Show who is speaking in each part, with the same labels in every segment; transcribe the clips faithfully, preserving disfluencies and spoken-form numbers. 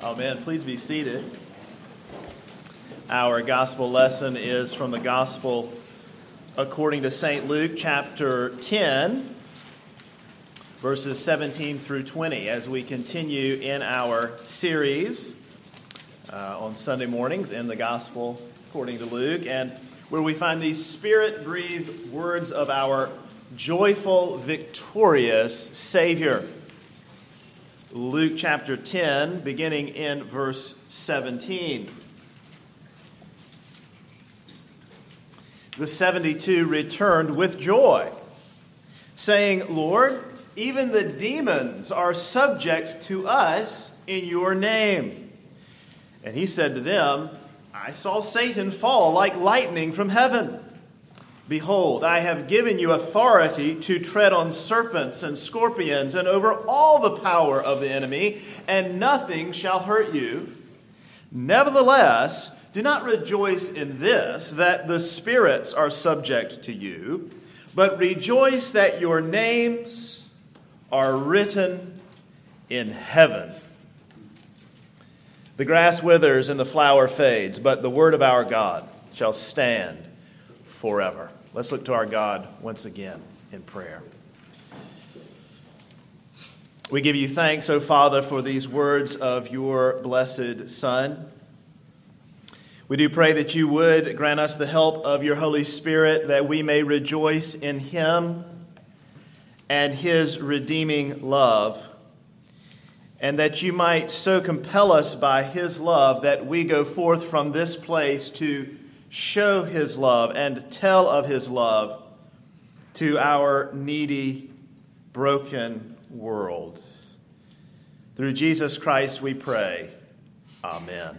Speaker 1: Amen. Please be seated. Our gospel lesson is from the gospel according to Saint Luke, chapter ten, verses seventeen through twenty, as we continue in our series uh, on Sunday mornings in the gospel according to Luke, and where we find these Spirit-breathed words of our joyful, victorious Savior. Luke chapter ten, beginning in verse seventeen. The seventy-two returned with joy, saying, "Lord, even the demons are subject to us in your name." And he said to them, "I saw Satan fall like lightning from heaven. Behold, I have given you authority to tread on serpents and scorpions and over all the power of the enemy, and nothing shall hurt you. Nevertheless, do not rejoice in this, that the spirits are subject to you, but rejoice that your names are written in heaven." The grass withers and the flower fades, but the word of our God shall stand forever. Let's look to our God once again in prayer. We give you thanks, O Father, for these words of your blessed Son. We do pray that you would grant us the help of your Holy Spirit, that we may rejoice in him and his redeeming love, and that you might so compel us by his love that we go forth from this place to show his love and tell of his love to our needy, broken world. Through Jesus Christ we pray. Amen.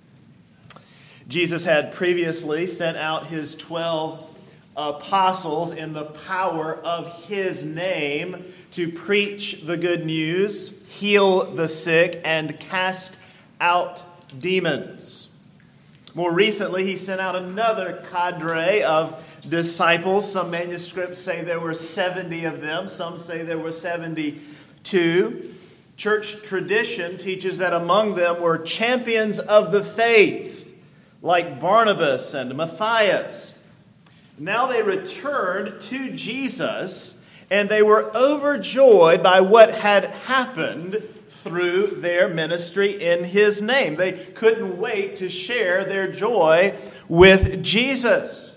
Speaker 1: Jesus had previously sent out his twelve apostles in the power of his name to preach the good news, heal the sick, and cast out demons. More recently, he sent out another cadre of disciples. Some manuscripts say there were seventy of them. Some say there were seventy-two. Church tradition teaches that among them were champions of the faith, like Barnabas and Matthias. Now they returned to Jesus, and they were overjoyed by what had happened through their ministry in his name. They couldn't wait to share their joy with Jesus.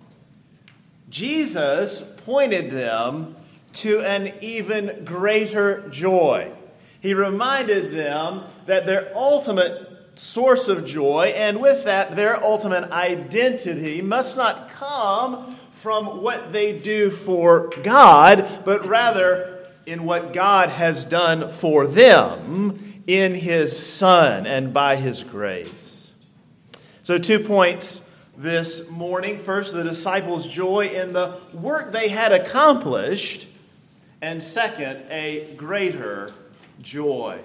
Speaker 1: Jesus pointed them to an even greater joy. He reminded them that their ultimate source of joy, and with that, their ultimate identity, must not come from what they do for God, but rather in what God has done for them in his Son and by his grace. So two points this morning. First, the disciples' joy in the work they had accomplished. And second, a greater joy.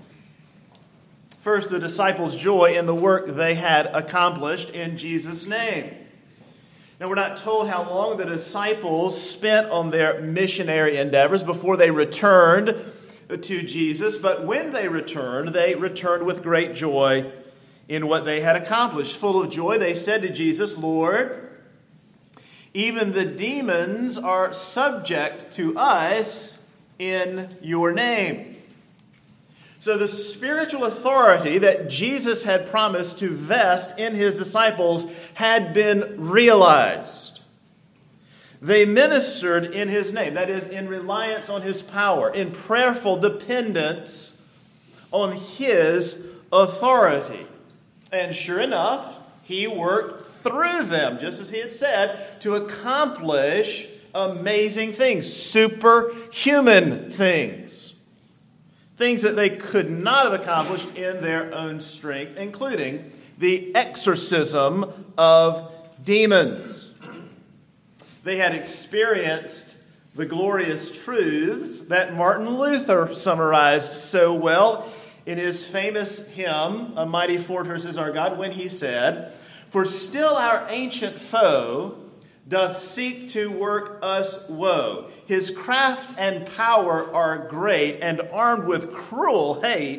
Speaker 1: First, the disciples' joy in the work they had accomplished in Jesus' name. Now, we're not told how long the disciples spent on their missionary endeavors before they returned to Jesus, but when they returned, they returned with great joy in what they had accomplished. Full of joy, they said to Jesus, "Lord, even the demons are subject to us in your name." So the spiritual authority that Jesus had promised to vest in his disciples had been realized. They ministered in his name, that is, in reliance on his power, in prayerful dependence on his authority. And sure enough, he worked through them, just as he had said, to accomplish amazing things, superhuman things. Things that they could not have accomplished in their own strength, including the exorcism of demons. They had experienced the glorious truths that Martin Luther summarized so well in his famous hymn, "A Mighty Fortress is Our God," when he said, "For still our ancient foe doth seek to work us woe. His craft and power are great, and armed with cruel hate,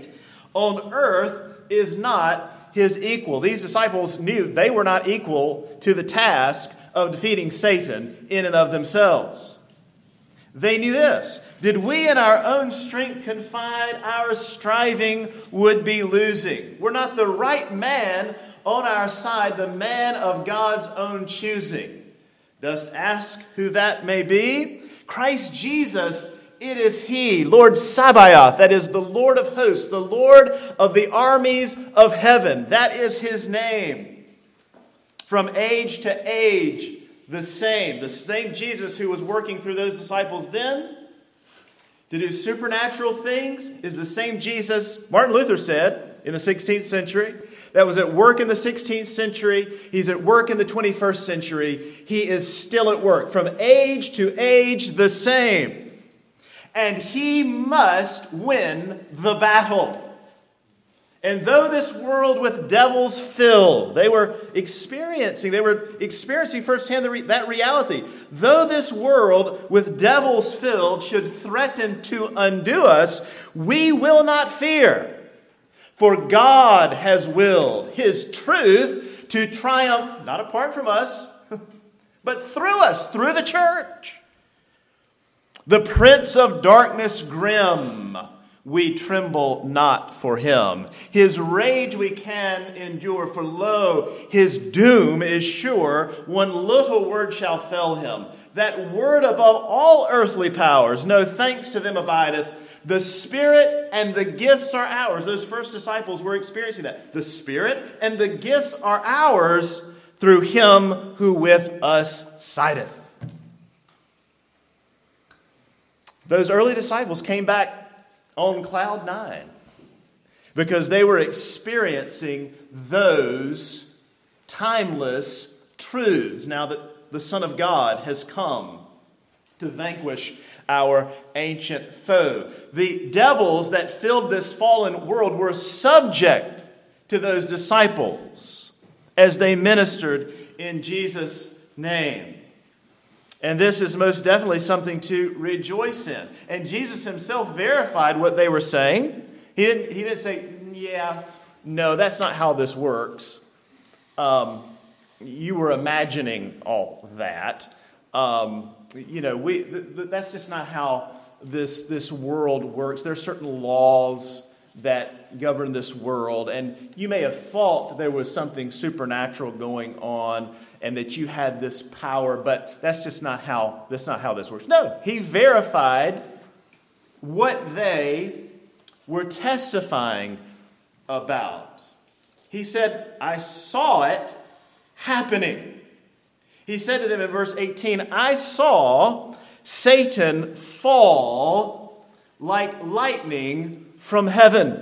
Speaker 1: on earth is not his equal. These disciples knew they were not equal to the task of defeating Satan in and of themselves. They knew this. Did we in our own strength confide, our striving would be losing. We're not the right man on our side, the man of God's own choosing. Dost ask who that may be? Christ Jesus, it is he, Lord Sabaoth, that is the Lord of hosts, the Lord of the armies of heaven. That is his name. From age to age, the same. The same Jesus who was working through those disciples then to do supernatural things is the same Jesus, Martin Luther said in the sixteenth century, that was at work in the sixteenth century. He's at work in the twenty-first century. He is still at work. From age to age, the same. And he must win the battle. And though this world with devils filled, they were experiencing, they were experiencing firsthand the re- that reality. Though this world with devils filled should threaten to undo us, we will not fear. For God has willed his truth to triumph, not apart from us, but through us, through the church. The prince of darkness grim, we tremble not for him. His rage we can endure, for lo, his doom is sure. One little word shall fell him. That word above all earthly powers, no thanks to them abideth. The Spirit and the gifts are ours. Those first disciples were experiencing that. The Spirit and the gifts are ours through him who with us sideth. Those early disciples came back on cloud nine because they were experiencing those timeless truths now that the Son of God has come to vanquish our ancient foe. The devils that filled this fallen world were subject to those disciples as they ministered in Jesus' name. And this is most definitely something to rejoice in. And Jesus himself verified what they were saying. He didn't, he didn't say, yeah, no, that's not how this works. Um, you were imagining all that. Um, you know, we th- th- that's just not how this, this world works. There are certain laws that govern this world. And you may have thought there was something supernatural going on and that you had this power, but that's just not how, that's not how this works. No, he verified what they were testifying about. He said, I saw it happening. He said to them in verse eighteen, I saw Satan fall like lightning from heaven.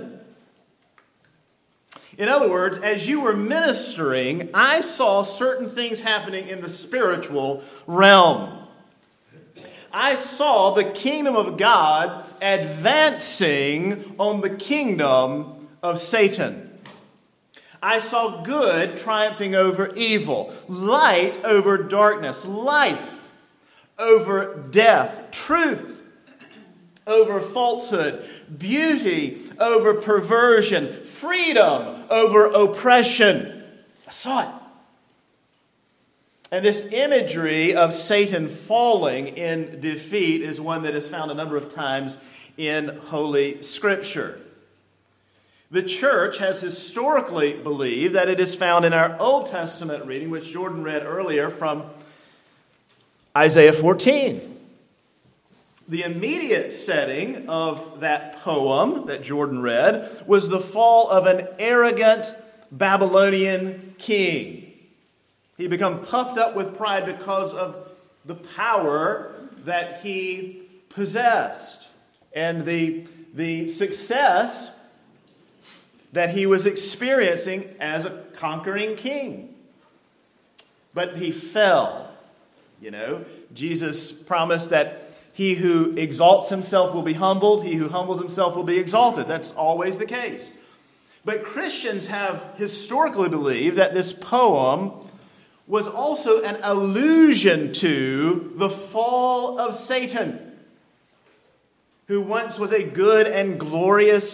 Speaker 1: In other words, as you were ministering, I saw certain things happening in the spiritual realm. I saw the kingdom of God advancing on the kingdom of Satan. I saw good triumphing over evil, light over darkness, life over death, truth over falsehood, beauty over perversion, freedom over oppression. I saw it. And this imagery of Satan falling in defeat is one that is found a number of times in Holy Scripture. The church has historically believed that it is found in our Old Testament reading, which Jordan read earlier from Isaiah fourteen. The immediate setting of that poem that Jordan read was the fall of an arrogant Babylonian king. He had become puffed up with pride because of the power that he possessed and the, the success that he was experiencing as a conquering king. But he fell. You know, Jesus promised that he who exalts himself will be humbled. He who humbles himself will be exalted. That's always the case. But Christians have historically believed that this poem was also an allusion to the fall of Satan, who once was a good and glorious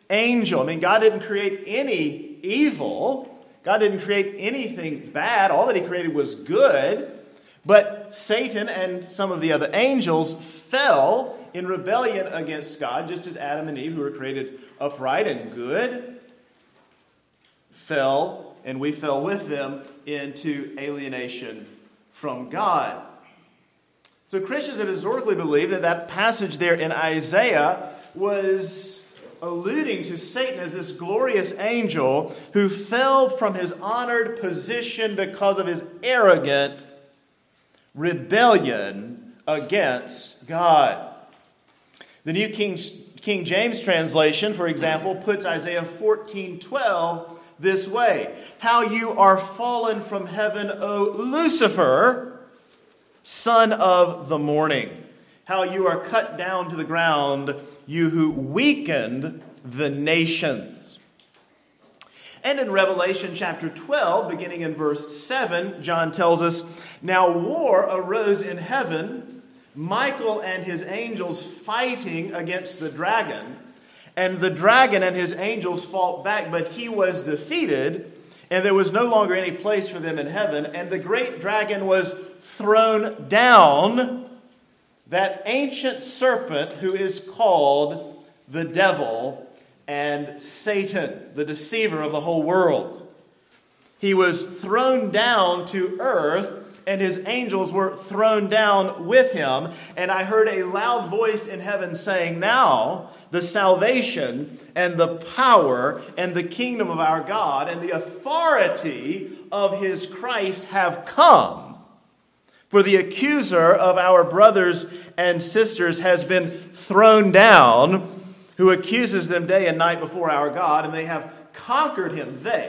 Speaker 1: angel. I mean, God didn't create any evil. God didn't create anything bad. All that he created was good. But Satan and some of the other angels fell in rebellion against God, just as Adam and Eve, who were created upright and good, fell, and we fell with them into alienation from God. So Christians have historically believed that that passage there in Isaiah was alluding to Satan as this glorious angel who fell from his honored position because of his arrogant rebellion against God. The New King, King James translation, for example, puts Isaiah fourteen twelve this way: "How you are fallen from heaven, O Lucifer, son of the morning. How you are cut down to the ground, you who weakened the nations." And in Revelation chapter twelve, beginning in verse seven, John tells us, "Now war arose in heaven, Michael and his angels fighting against the dragon. And the dragon and his angels fought back, but he was defeated, and there was no longer any place for them in heaven. And the great dragon was thrown down, that ancient serpent who is called the devil and Satan, the deceiver of the whole world. He was thrown down to earth, and his angels were thrown down with him. And I heard a loud voice in heaven saying, Now the salvation and the power and the kingdom of our God and the authority of his Christ have come. For the accuser of our brothers and sisters has been thrown down, who accuses them day and night before our God, and they have conquered him." They,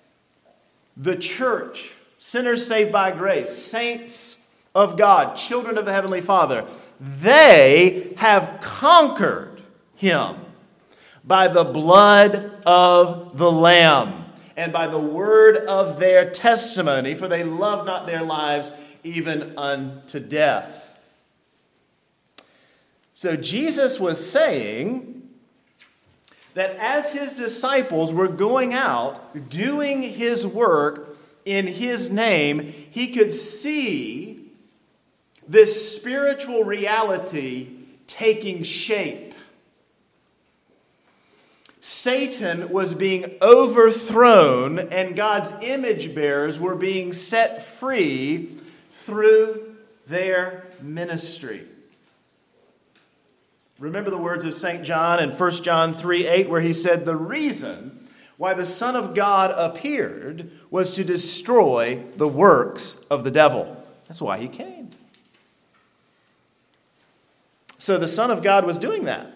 Speaker 1: the church, sinners saved by grace, saints of God, children of the Heavenly Father, they have conquered him by the blood of the Lamb and by the word of their testimony, for they love not their lives even unto death. So Jesus was saying that as his disciples were going out, doing his work in his name, he could see this spiritual reality taking shape. Satan was being overthrown, and God's image bearers were being set free through their ministry. Remember the words of Saint John in First John three eight, where he said, "The reason why the Son of God appeared was to destroy the works of the devil." That's why he came. So the Son of God was doing that.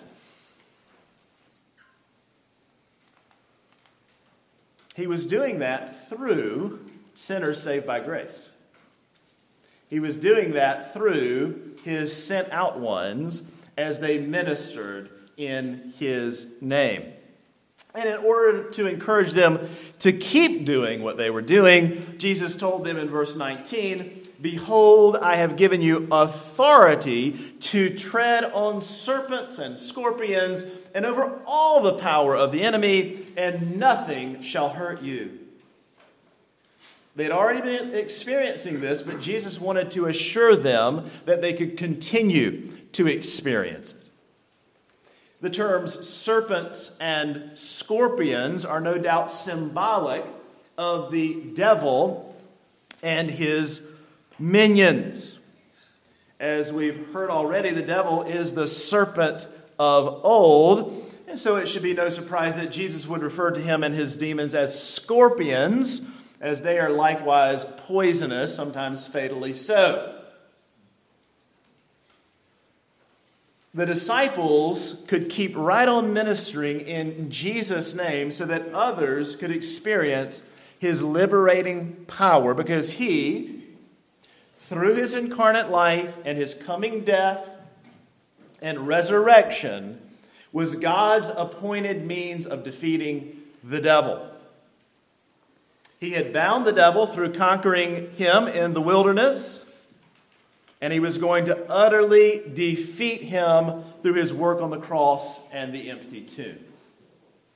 Speaker 1: He was doing that through sinners saved by grace. He was doing that through his sent out ones as they ministered in his name. And in order to encourage them to keep doing what they were doing, Jesus told them in verse nineteen, "Behold, I have given you authority to tread on serpents and scorpions and over all the power of the enemy, and nothing shall hurt you." They'd already been experiencing this, but Jesus wanted to assure them that they could continue to experience it. The terms serpents and scorpions are no doubt symbolic of the devil and his minions. As we've heard already, the devil is the serpent of old, and so it should be no surprise that Jesus would refer to him and his demons as scorpions, as they are likewise poisonous, sometimes fatally so. The disciples could keep right on ministering in Jesus' name so that others could experience his liberating power, because he, through his incarnate life and his coming death and resurrection, was God's appointed means of defeating the devil. He had bound the devil through conquering him in the wilderness, and he was going to utterly defeat him through his work on the cross and the empty tomb.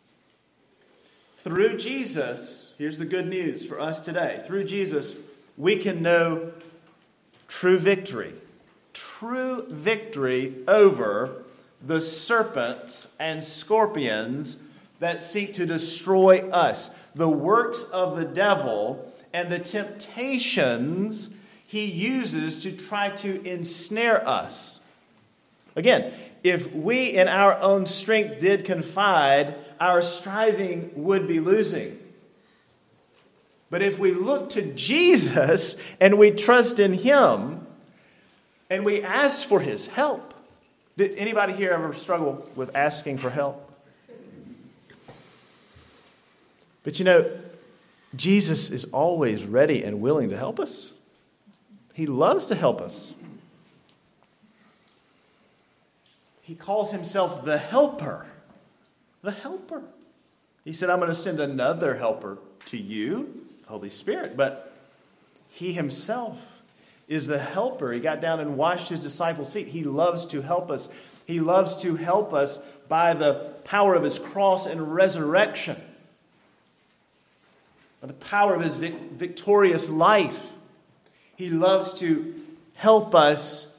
Speaker 1: through Jesus, here's the good news for us today. Through Jesus, we can know true victory. True victory over the serpents and scorpions that seek to destroy us. The works of the devil and the temptations he uses to try to ensnare us. Again, if we in our own strength did confide, our striving would be losing. But if we look to Jesus and we trust in him and we ask for his help. Did anybody here ever struggle with asking for help? But you know, Jesus is always ready and willing to help us. He loves to help us. He calls himself the helper. The helper. He said, I'm going to send another helper to you, the Holy Spirit. But he himself is the helper. He got down and washed his disciples' feet. He loves to help us. He loves to help us by the power of his cross and resurrection. By the power of his vic- victorious life. He loves to help us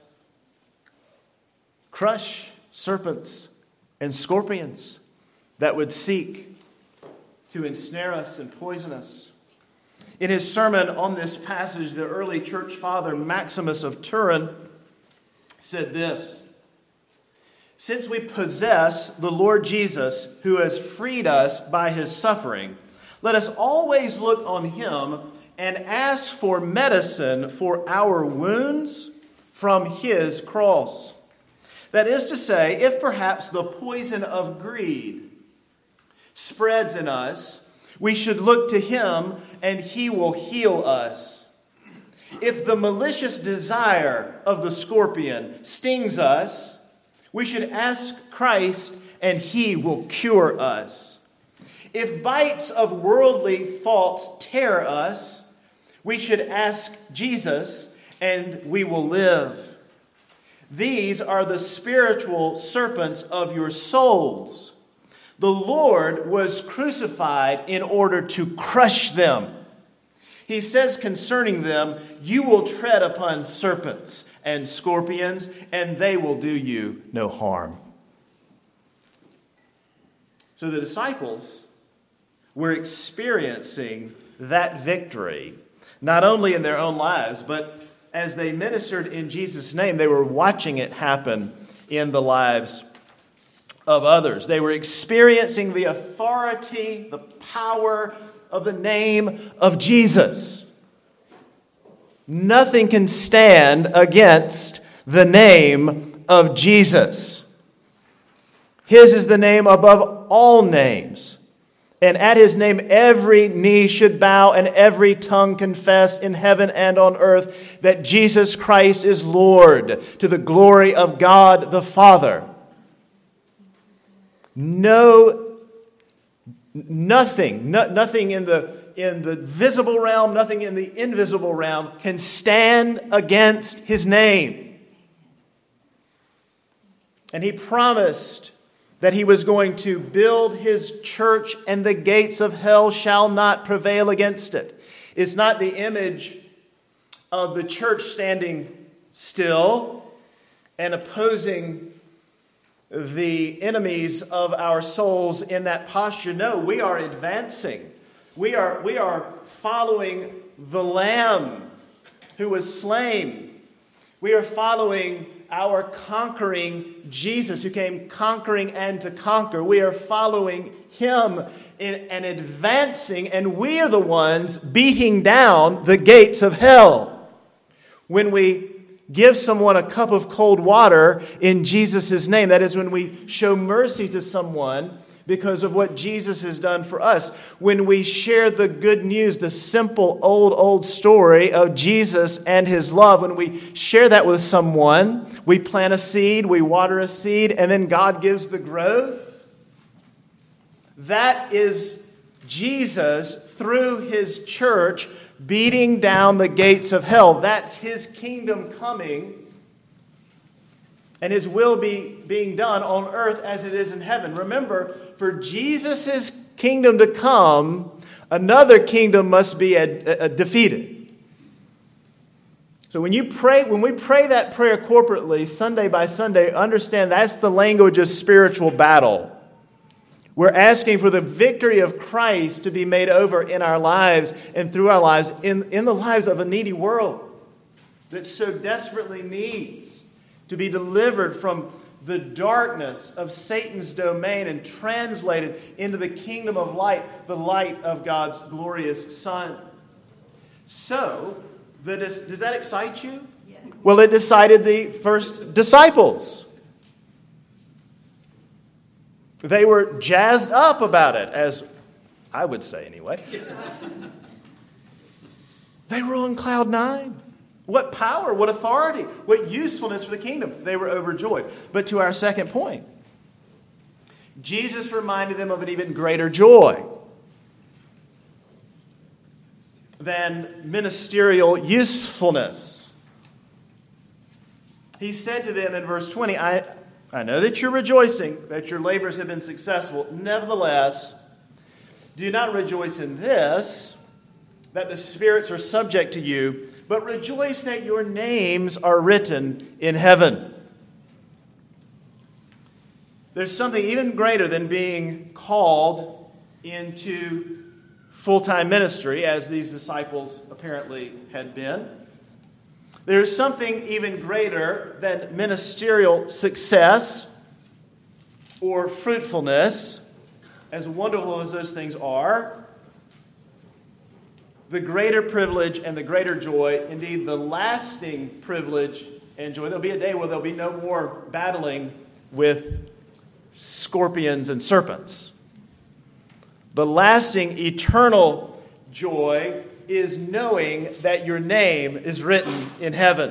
Speaker 1: crush serpents and scorpions that would seek to ensnare us and poison us. In his sermon on this passage, the early church father Maximus of Turin said this: since we possess the Lord Jesus, who has freed us by his suffering, let us always look on him and ask for medicine for our wounds from his cross. That is to say, if perhaps the poison of greed spreads in us, we should look to him and he will heal us. If the malicious desire of the scorpion stings us, we should ask Christ and he will cure us. If bites of worldly thoughts tear us, we should ask Jesus and we will live. These are the spiritual serpents of your souls. The Lord was crucified in order to crush them. He says concerning them, you will tread upon serpents and scorpions, and they will do you no harm. So the disciples were experiencing that victory, not only in their own lives, but as they ministered in Jesus' name, they were watching it happen in the lives of others. They were experiencing the authority, the power of the name of Jesus. Nothing can stand against the name of Jesus. His is the name above all names. And at his name, every knee should bow and every tongue confess in heaven and on earth that Jesus Christ is Lord, to the glory of God the Father. No, nothing, no, nothing in the, in the visible realm, nothing in the invisible realm can stand against his name. And he promised that he was going to build his church and the gates of hell shall not prevail against it. It's not the image of the church standing still and opposing the enemies of our souls in that posture. No, we are advancing. We are, we are following the Lamb who was slain. We are following our conquering Jesus, who came conquering and to conquer. We are following him in, and advancing, and we are the ones beating down the gates of hell. When we give someone a cup of cold water in Jesus' name, that is when we show mercy to someone because of what Jesus has done for us. When we share the good news, the simple old, old story of Jesus and his love, when we share that with someone, we plant a seed, we water a seed, and then God gives the growth. That is Jesus through his church beating down the gates of hell. That's his kingdom coming and his will be being done on earth as it is in heaven. Remember, for Jesus' kingdom to come, another kingdom must be a, a defeated. So when you pray, when we pray that prayer corporately, Sunday by Sunday, understand that's the language of spiritual battle. We're asking for the victory of Christ to be made over in our lives and through our lives, in, in the lives of a needy world that so desperately needs to be delivered from the darkness of Satan's domain and translated into the kingdom of light, the light of God's glorious Son. So, the, does that excite you? Yes. Well, it decided the first disciples. They were jazzed up about it, as I would say anyway. They were on cloud nine. What power, what authority, what usefulness for the kingdom. They were overjoyed. But to our second point, Jesus reminded them of an even greater joy than ministerial usefulness. He said to them in verse twenty, I, I know that you're rejoicing, that your labors have been successful. Nevertheless, do not rejoice in this, that the spirits are subject to you, but rejoice that your names are written in heaven. There's something even greater than being called into full-time ministry, as these disciples apparently had been. There's something even greater than ministerial success or fruitfulness, as wonderful as those things are. The greater privilege and the greater joy, indeed the lasting privilege and joy. There'll be a day where there'll be no more battling with scorpions and serpents. The lasting eternal joy is knowing that your name is written in heaven.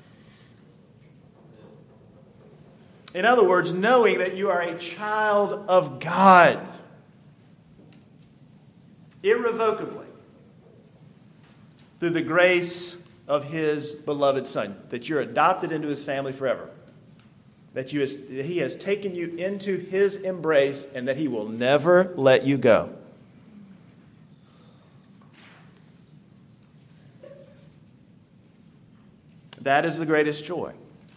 Speaker 1: In other words, knowing that you are a child of God. Irrevocably. Through the grace of His beloved Son, that you're adopted into His family forever, that, you has, that He has taken you into His embrace, and that He will never let you go. That is the greatest joy.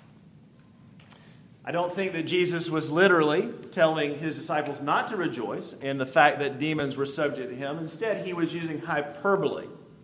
Speaker 1: I don't think that Jesus was literally telling His disciples not to rejoice in the fact that demons were subject to Him. Instead, He was using hyperbole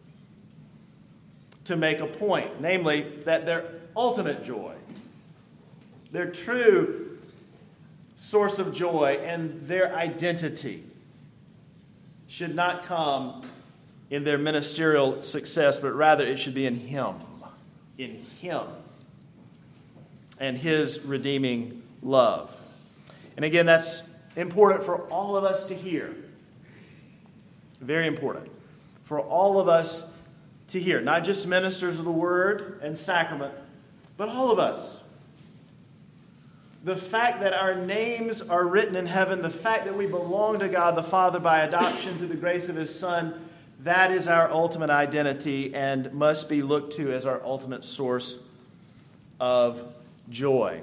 Speaker 1: to make a point, namely that their ultimate joy, their true source of joy and their identity should not come in their ministerial success, but rather it should be in Him, in Him and His redeeming love. And again, that's important for all of us to hear. Very important for all of us to hear, not just ministers of the word and sacrament, but all of us. The fact that our names are written in heaven, the fact that we belong to God the Father by adoption through the grace of His Son, that is our ultimate identity and must be looked to as our ultimate source of joy.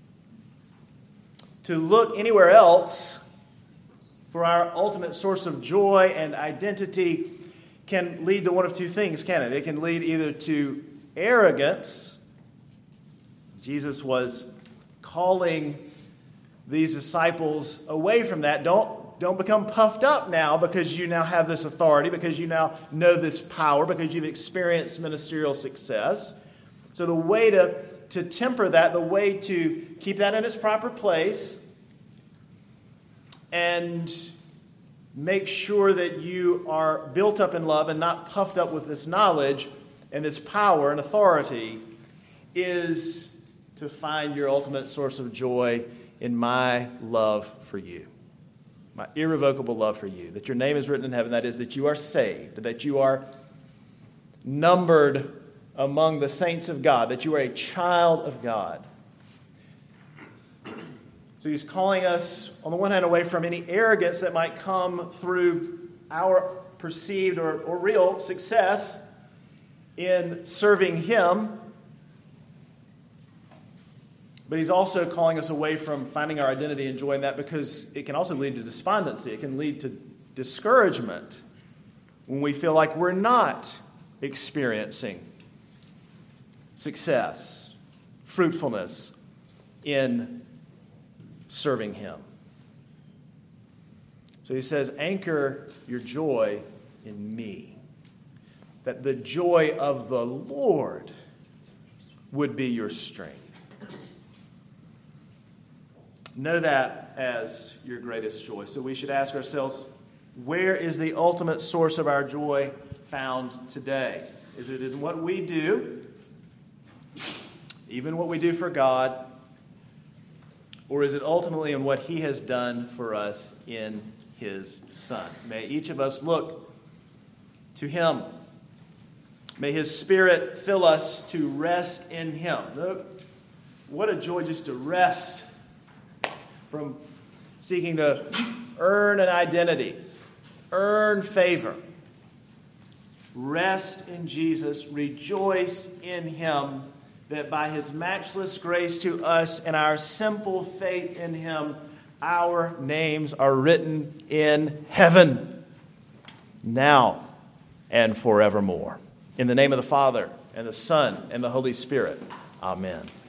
Speaker 1: To look anywhere else for our ultimate source of joy and identity can lead to one of two things, can it? It can lead either to arrogance. Jesus was calling these disciples away from that. Don't, don't become puffed up now because you now have this authority, because you now know this power, because you've experienced ministerial success. So the way to, to temper that, the way to keep that in its proper place and make sure that you are built up in love and not puffed up with this knowledge and this power and authority is to find your ultimate source of joy in my love for you. My irrevocable love for you. That your name is written in heaven. That is, that you are saved. That you are numbered among the saints of God. That you are a child of God. So He's calling us, on the one hand, away from any arrogance that might come through our perceived or, or real success in serving Him. But He's also calling us away from finding our identity and joy in that, because it can also lead to despondency. It can lead to discouragement when we feel like we're not experiencing success, fruitfulness in serving Him. So he says, anchor your joy in me, that the joy of the Lord would be your strength. Know that as your greatest joy. So we should ask ourselves, where is the ultimate source of our joy found today? Is it in what we do, even what we do for God, or is it ultimately in what He has done for us in His Son? May each of us look to Him. May His Spirit fill us to rest in Him. Look, what a joy just to rest from seeking to earn an identity, earn favor. Rest in Jesus, rejoice in Him, that by His matchless grace to us and our simple faith in Him, our names are written in heaven, now and forevermore. In the name of the Father, and the Son, and the Holy Spirit. Amen.